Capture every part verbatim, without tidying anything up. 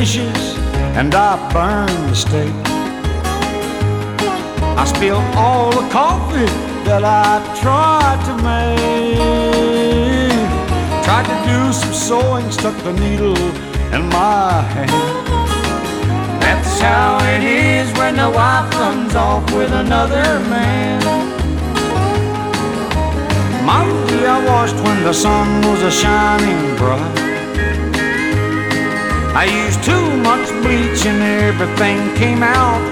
dishes and I burned the steak. I spilled all the coffee that I tried to make. Tried to do some sewing, stuck the needle in my hand. That's how it is when the wife runs off with another man. My tea I washed when the sun was a shining bright. I used too much bleach and everything came out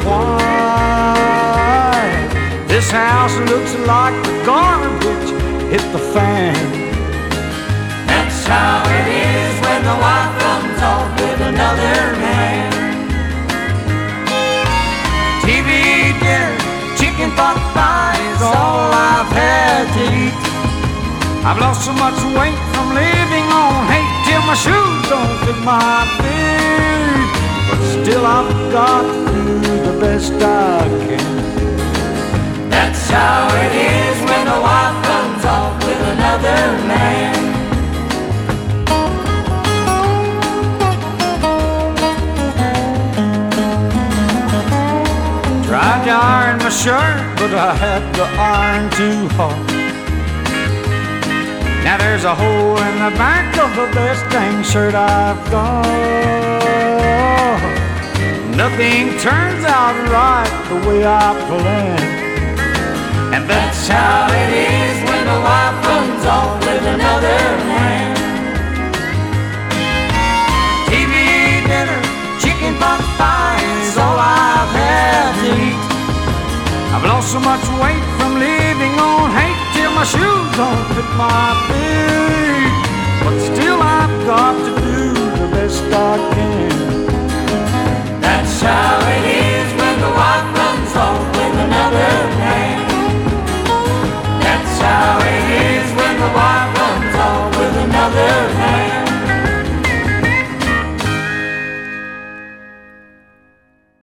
white. This house looks like the garbage hit the fan. That's how it is when the wife runs off with another man. T V dinner, chicken pot pie is all I've had to eat. I've lost so much weight from living on hate till my shoes don't fit my feet. But still I've got to do the best I can. That's how it is when the wife comes off with another man. Tried to iron my shirt, but I had the iron too hard. Now there's a hole in the back of the best dang shirt I've got. Nothing turns out right the way I planned. And that's how it is when the wife runs off with another man. T V dinner, chicken pot pie is all I've had to eat. I've lost so much weight from living on hate till my shoes don't fit my feet.